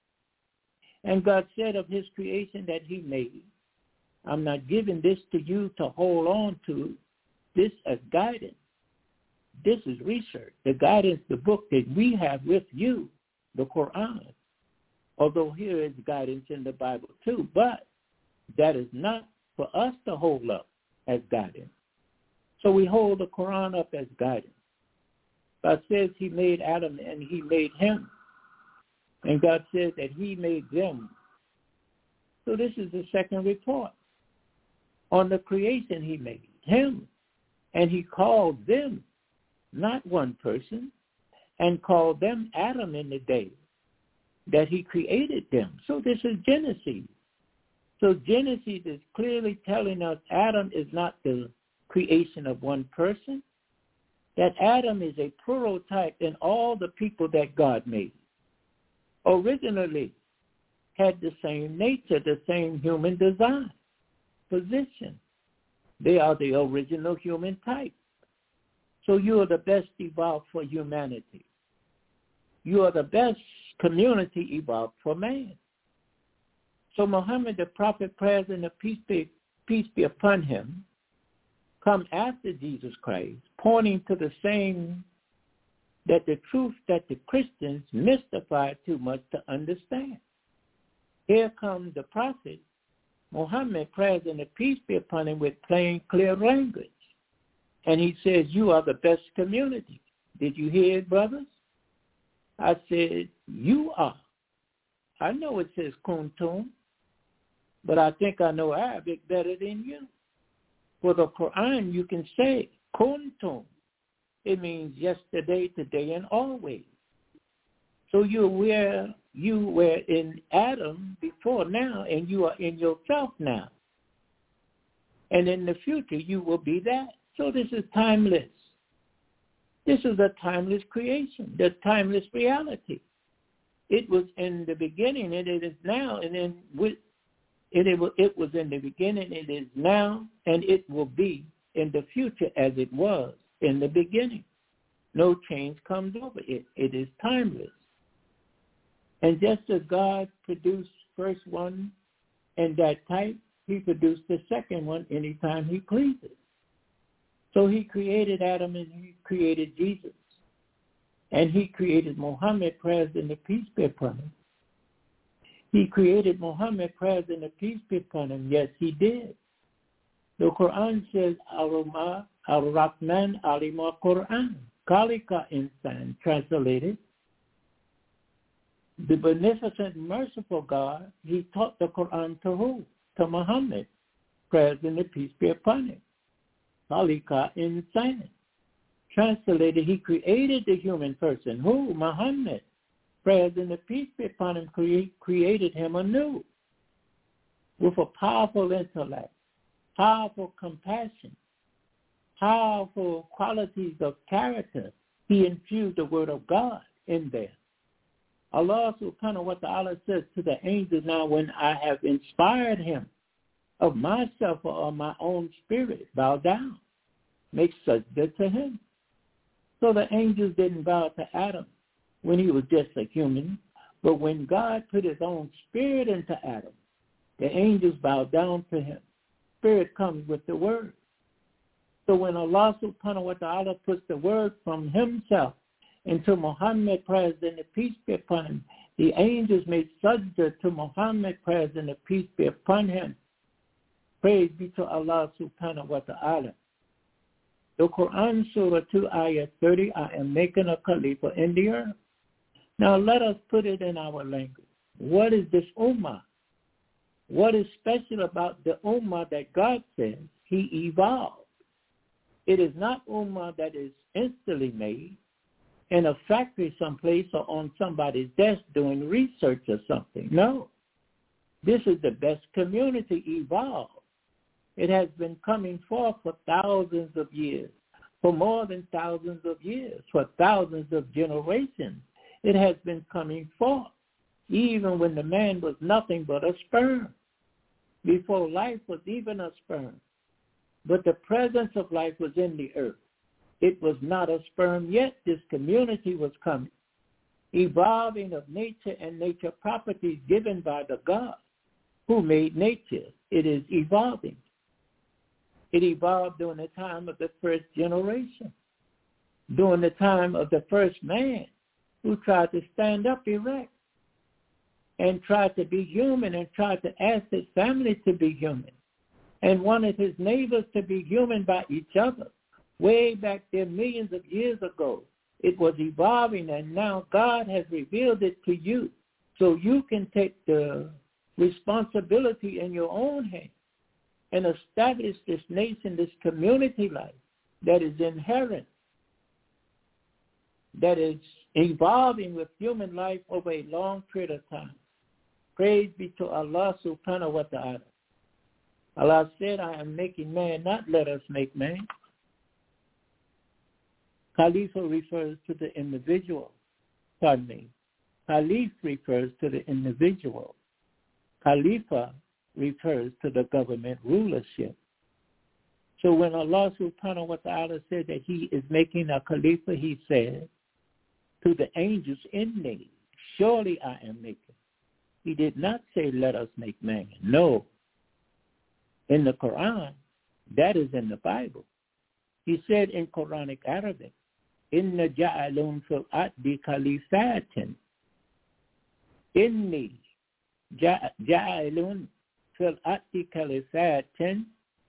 And God said of his creation that he made, I'm not giving this to you to hold on to this as guidance. This is research. The guidance, the book that we have with you, the Quran. Although here is guidance in the Bible too, but that is not for us to hold up as guidance. So we hold the Quran up as guidance. God says he made Adam and he made him. And God says that he made them. So this is the second report. On the creation he made him. And he called them, not one person, and called them Adam in the day that he created them. So this is Genesis. So Genesis is clearly telling us Adam is not the creation of one person, that Adam is a prototype in all the people that God made. Originally had the same nature, the same human design, position. They are the original human type. So you are the best evolved for humanity. You are the best community evolved for man. So Muhammad, the prophet, praise and the peace be, peace be upon him, come after Jesus Christ, pointing to the same, that the truth that the Christians mystified too much to understand. Here comes the prophet, Muhammad, praise and the peace be upon him, with plain, clear language. And he says, you are the best community. Did you hear it, brothers? I said, you are. I know it says kuntum, but I think I know Arabic better than you. For the Quran, you can say kuntum. It means yesterday, today, and always. So you're where you were in Adam before now, and you are in yourself now. And in the future, you will be that. So this is timeless. This is a timeless creation, the timeless reality. It was in the beginning, and it is now, and then with it, it, it was in the beginning, it is now, and it will be in the future as it was in the beginning. No change comes over it. It is timeless. And just as God produced first one in that type, he produced the second one anytime he pleases. So he created Adam and he created Jesus. And he created Muhammad, praise and the peace be upon him. He created Muhammad, praise and the peace be upon him. Yes, he did. The Quran says, Ar-Rahman, Ar-Rahman, Alima Quran, Kalika Insan, translated. The beneficent, merciful God, he taught the Quran to who? To Muhammad, praise and the peace be upon him. Kalika Insan. Translated, he created the human person. Who? Muhammad. Praise and the peace be upon him, create, created him anew with a powerful intellect, powerful compassion, powerful qualities of character. He infused the word of God in there. Allah subhanahu wa ta'ala says to the angels, now when I have inspired him of myself or of my own spirit bow down, make sajda to him. So the angels didn't bow to Adam when he was just a human, but when God put his own spirit into Adam, the angels bowed down to him. Spirit comes with the word. So when Allah subhanahu wa ta'ala puts the word from himself into Muhammad, praise and the peace be upon him, the angels made sajda to Muhammad, praise and the peace be upon him. Praise be to Allah subhanahu wa ta'ala. The Quran, Surah two, Ayah thirty, I am making a Khalifa in the earth. Now let us put it in our language. What is this ummah? What is special about the ummah that God says he evolved? It is not ummah that is instantly made in a factory someplace or on somebody's desk doing research or something. No. This is the best community evolved. It has been coming forth for thousands of years, for more than thousands of years, for thousands of generations. It has been coming forth, even when the man was nothing but a sperm, before life was even a sperm. But the presence of life was in the earth. It was not a sperm yet. This community was coming, evolving of nature and nature properties given by the God who made nature. It is evolving. It evolved during the time of the first generation, during the time of the first man who tried to stand up erect and tried to be human and tried to ask his family to be human and wanted his neighbors to be human by each other. Way back there millions of years ago, it was evolving, and now God has revealed it to you so you can take the responsibility in your own hands and establish this nation, this community life that is inherent, that is evolving with human life over a long period of time. Praise be to Allah subhanahu wa ta'ala. Allah said, I am making man, not let us make man. Khalifa refers to the individual. Pardon me. Khalif refers to the individual. Khalifa refers to the government rulership. So when Allah subhanahu wa ta'ala said that he is making a Khalifa, he said to the angels in me, surely I am making. He did not say, let us make man. No. In the Quran, that is in the Bible. He said in Quranic Arabic, Inna ja'alun fil ardi khalifatin. Inni ja'alun fil ardi khalifatin.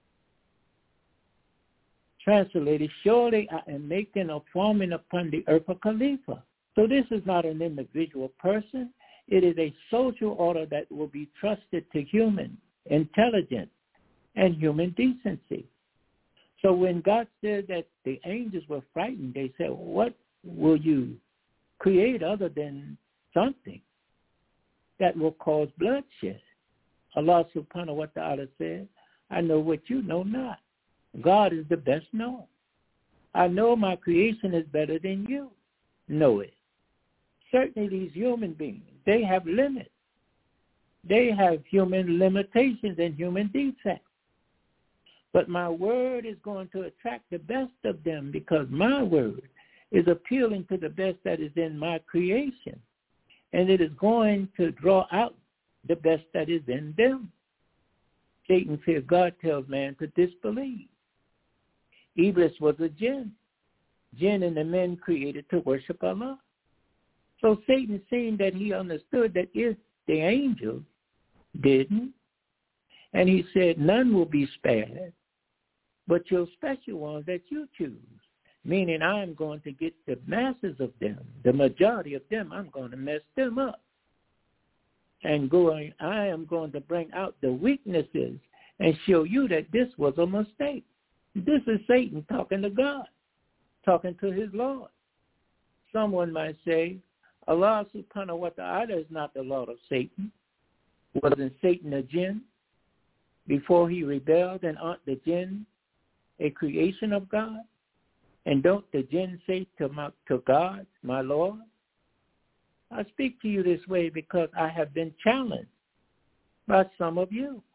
Translated, surely I am making or forming upon the earth a Khalifa. So this is not an individual person. It is a social order that will be trusted to human intelligence and human decency. So when God said that the angels were frightened, they said, what will you create other than something that will cause bloodshed? Allah subhanahu wa ta'ala said, I know what you know not. God is the best known. I know my creation is better than you know it. Certainly these human beings, they have limits. They have human limitations and human defects. But my word is going to attract the best of them because my word is appealing to the best that is in my creation. And it is going to draw out the best that is in them. Satan said God tells man to disbelieve. Iblis was a jinn. Jinn and the men created to worship Allah. So Satan, seeing that he understood that if the angels didn't, and he said none will be spared, but your special ones that you choose, meaning I'm going to get the masses of them, the majority of them, I'm going to mess them up. And going, I am going to bring out the weaknesses and show you that this was a mistake. This is Satan talking to God, talking to his Lord. Someone might say, Allah subhanahu wa ta'ala is not the Lord of Satan. Wasn't Satan a jinn before he rebelled, and aren't the jinn a creation of God? And don't the jinn say to, my, to God, my Lord? I speak to you this way because I have been challenged by some of you.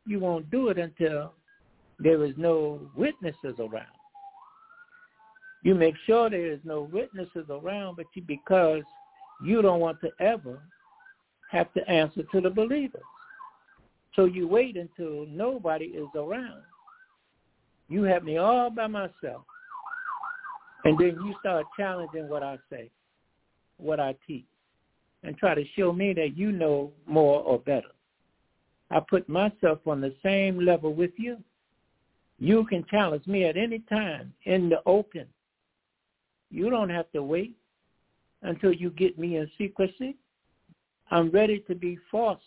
you won't do it until there is no witnesses around. You make sure there is no witnesses around, but you, because you don't want to ever have to answer to the believers. So you wait until nobody is around. You have me all by myself. And then you start challenging what I say, what I teach, and try to show me that you know more or better. I put myself on the same level with you. You can challenge me at any time in the open. You don't have to wait until you get me in secrecy. I'm ready to be forced.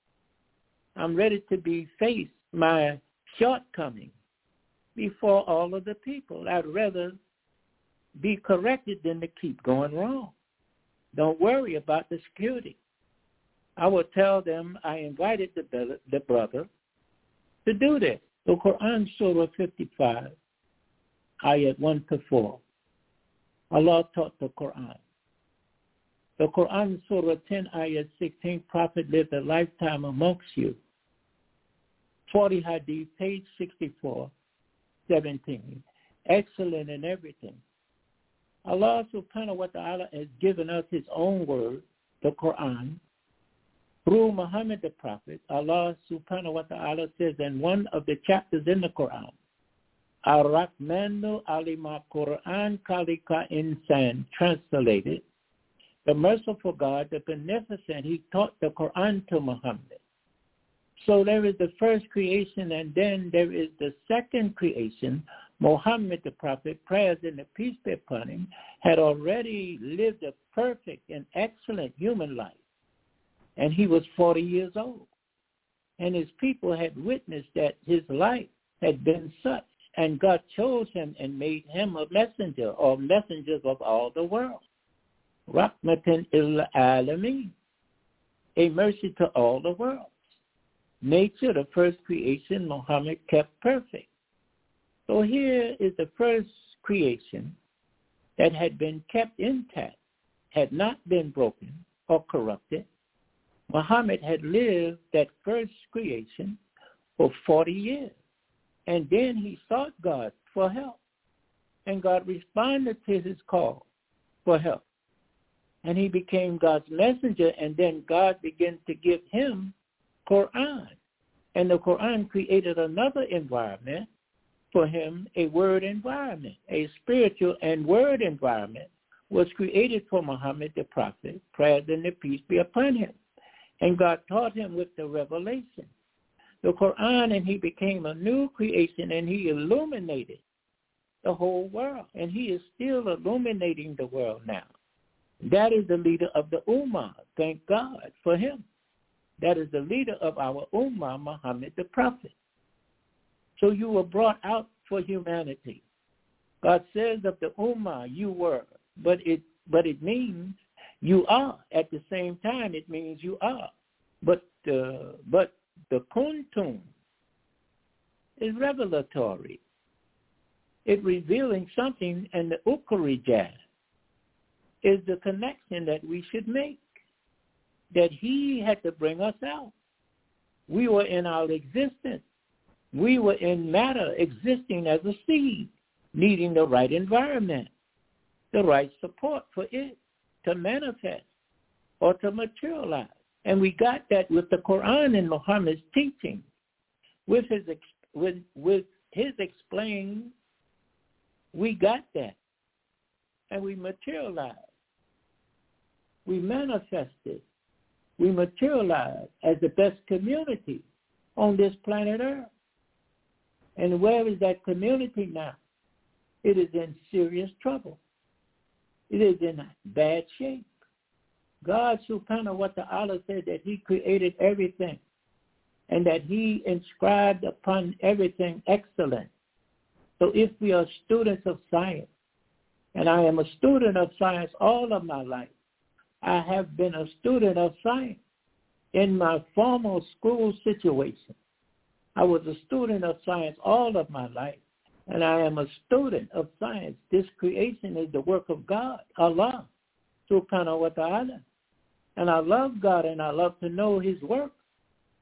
I'm ready to be face my shortcomings before all of the people. I'd rather be corrected than to keep going wrong. Don't worry about the security. I will tell them I invited the, the brother to do this. The Quran, Surah fifty-five, ayat one to four. Allah taught the Quran. The Quran, Surah ten, ayat sixteen, Prophet lived a lifetime amongst you. forty Hadith, page sixty-four, seventeen. Excellent in everything. Allah subhanahu wa ta'ala has given us his own word, the Quran. Through Muhammad the Prophet, Allah subhanahu wa ta'ala says in one of the chapters in the Quran, Ar-Rahmanu alima Quran kalika insan, translated, the merciful God, the beneficent, he taught the Quran to Muhammad. So there is the first creation, and then there is the second creation. Muhammad the Prophet, prayers and the peace be upon him, had already lived a perfect and excellent human life. And he was forty years old. And his people had witnessed that his life had been such. And God chose him and made him a messenger or messengers of all the world. Rahmatan il alameen, a mercy to all the world. Nature, the first creation, Muhammad kept perfect. So here is the first creation that had been kept intact, had not been broken or corrupted. Muhammad had lived that first creation for forty years. And then he sought God for help. And God responded to his call for help. And he became God's messenger, and then God began to give him Quran. And the Quran created another environment for him, a word environment, a spiritual and word environment was created for Muhammad the Prophet, praise and the peace be upon him. And God taught him with the revelation, the Quran, and he became a new creation, and he illuminated the whole world. And he is still illuminating the world now. That is the leader of the Ummah. Thank God for him. That is the leader of our Ummah, Muhammad the Prophet. So you were brought out for humanity. God says of the Ummah, you were, but it but it means you are. At the same time, it means you are. But uh, but the kuntum is revelatory. It's revealing something, and the ukrijah is the connection that we should make, that he had to bring us out. We were in our existence. We were in matter, existing as a seed, needing the right environment, the right support for it to manifest or to materialize. And we got that with the Quran and Muhammad's teaching, with his with with his explaining. We got that, and we materialized. We manifested. We materialized as the best community on this planet Earth. And where is that community now? It is in serious trouble. It is in bad shape. God subhanahu wa ta'ala said that he created everything and that he inscribed upon everything excellence. So if we are students of science, and I am a student of science all of my life, I have been a student of science in my formal school situation. I was a student of science all of my life, and I am a student of science. This creation is the work of God, Allah, subhanahu wa ta'ala. And I love God, and I love to know his work.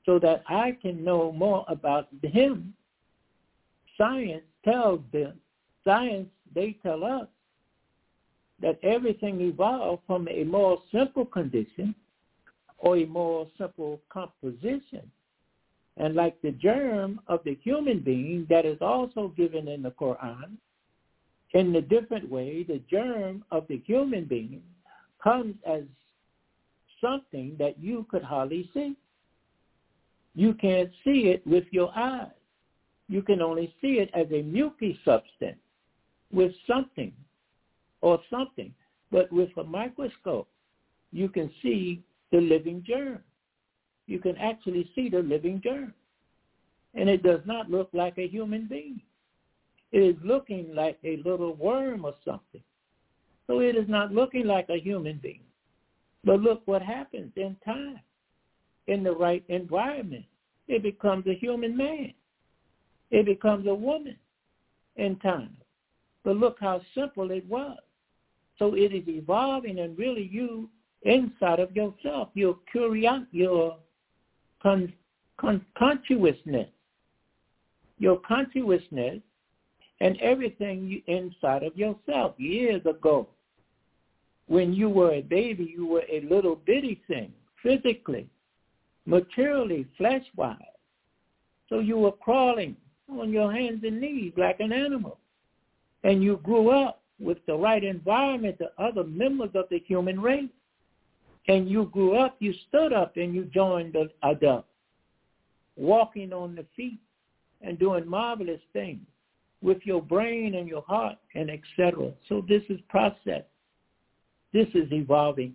so that I can know more about him. Science tells them, science, they tell us that everything evolved from a more simple condition or a more simple composition. And like the germ of the human being that is also given in the Quran, in a different way, the germ of the human being comes as something that you could hardly see. You can't see it with your eyes. You can only see it as a milky substance with something or something. But with a microscope, you can see the living germ. You can actually see the living germ. And it does not look like a human being. It is looking like a little worm or something. So it is not looking like a human being. But look what happens in time. In the right environment, it becomes a human man. It becomes a woman in time. But look how simple it was. So it is evolving, and really you inside of yourself, your curiosity, your con, con, consciousness, your consciousness, and everything you, inside of yourself. Years ago, when you were a baby, you were a little bitty thing, physically, materially, flesh-wise. So you were crawling on your hands and knees like an animal. And you grew up with the right environment, the other members of the human race. And you grew up, you stood up, and you joined the adult, walking on the feet and doing marvelous things with your brain and your heart and et cetera. So this is process. This is evolving.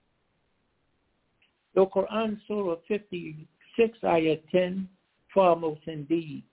The Quran, Surah fifty-six, Ayah ten, foremost indeed.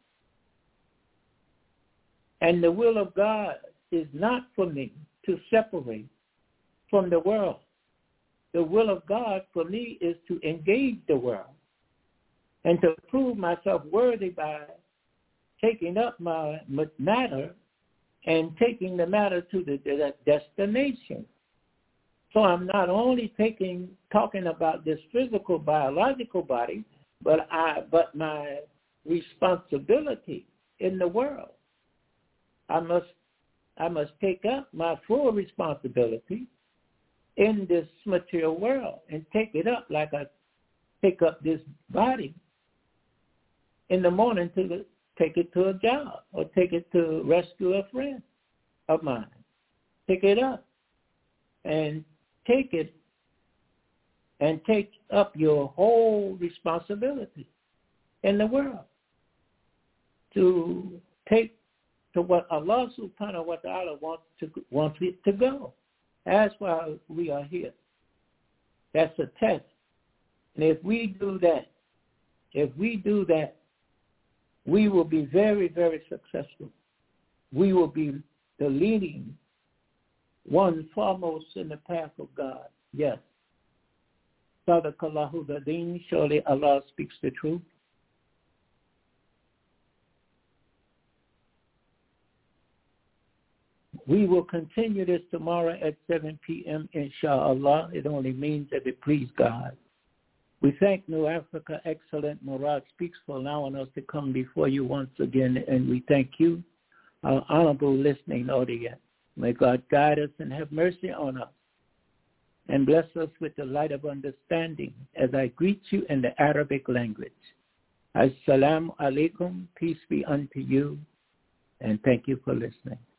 And the will of God is not for me to separate from the world. The will of God for me is to engage the world and to prove myself worthy by taking up my matter and taking the matter to the, the destination. So I'm not only taking, talking about this physical, biological body, but I, but my responsibility in the world. I must, I must take up my full responsibility in this material world and take it up like I pick up this body in the morning to take it to a job or take it to rescue a friend of mine. Pick it up and take it and take up your whole responsibility in the world to take to what Allah subhanahu wa ta'ala wants to wants it to go. That's why we are here. That's a test. And if we do that, if we do that, we will be very, very successful. We will be the leading one foremost in the path of God. Yes. Sadaqallahu al-Azim. Surely Allah speaks the truth. We will continue this tomorrow at seven p.m. inshallah. It only means that it please God. We thank New Africa Excellent Murad Speaks for allowing us to come before you once again, and we thank you, our honorable listening audience. May God guide us and have mercy on us and bless us with the light of understanding as I greet you in the Arabic language. Assalamu alaikum, peace be unto you, and thank you for listening.